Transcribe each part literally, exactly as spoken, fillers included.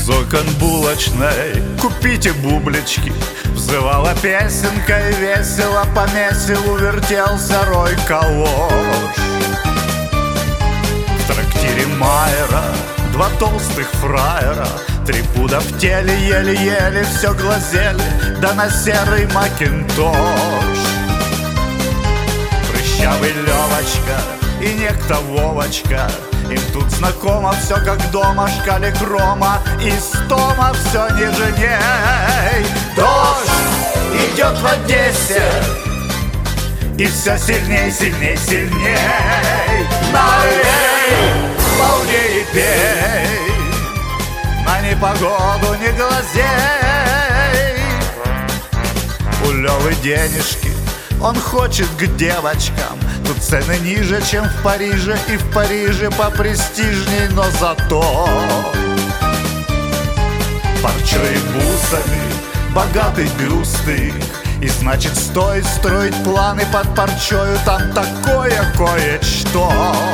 Из окон булочной купите бублички, взывала песенка и весело по месилу вертелся рой калош. В трактире Майера два толстых фраера, три пуда в теле, еле-еле все глазели, да на серый макинтош. Прыщавый Левочка и некто Вовочка, им тут знакомо все как дома, шкали крома и стома все ниже ней. Дождь идет в Одессе, и все сильней, сильней, сильней. Налей, полней и пей, на непогоду не глазей. У Лёвы денежки, он хочет к девочкам, тут цены ниже, чем в Париже, и в Париже попрестижней, но зато парчой и бусами богатый бюсты. И значит стоит строить планы под парчою, там такое кое-что.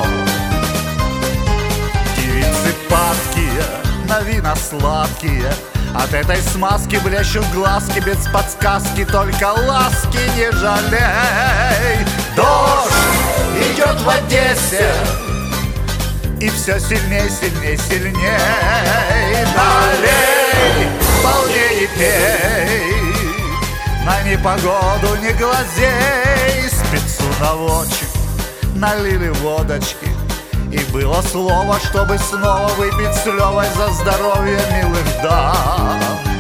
Девицы падкие, на вина сладкие, от этой смазки блещут глазки, без подсказки, только ласки не жалей. Дождь идет в Одессе, и все сильней, сильней, сильней. Налей, полней и пей, на непогоду не глазей. Спецу наводчик налили водочки, и было слово, чтобы снова выпить с Левой за здоровье милых дам.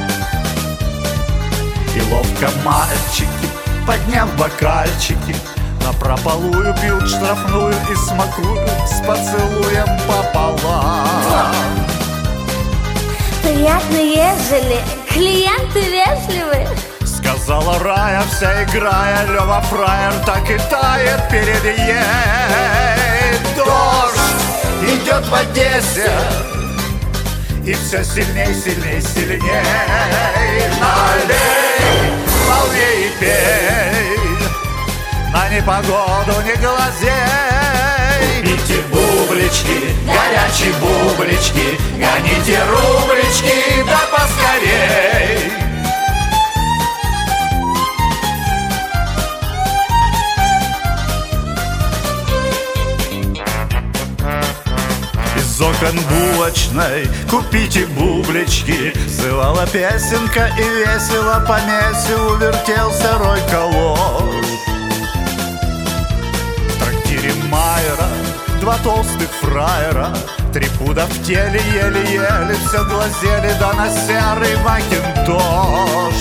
И ловко мальчики, подняв бокальчики, напропалую пьют штрафную и смакуют с поцелуем пополам. Приятно, ежели клиенты вежливы, сказала Рая, вся играя. Лёва фраер так и тает перед ей. Дождь идет в Одессе, и все сильней, сильней, сильней. Налей, полней и пей, на непогоду не глазей. Купите бублички, горячие бублички, гоните рублички, да поскорей. Из окон булочной купите бублички, взывала песенка и весело по месилу вертелся рой калош. В трактире Майера два толстых фраера, три пуда в теле, еле-еле все глазели, да на серый макинтош.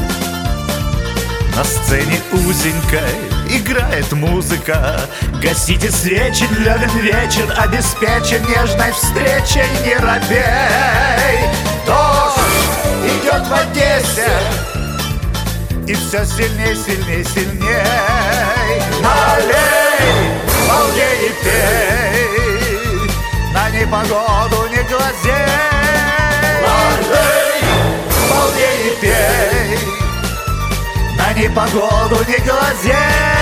На сцене узенькой играет музыка, гасите свечи, лёвин вечер обеспечен нежной встречей, не робей. Дождь идет в Одессе, и все сильней, сильней, сильней. Налей, полней и пей, на непогоду не глазей. Налей, полней и пей, на непогоду не глазей.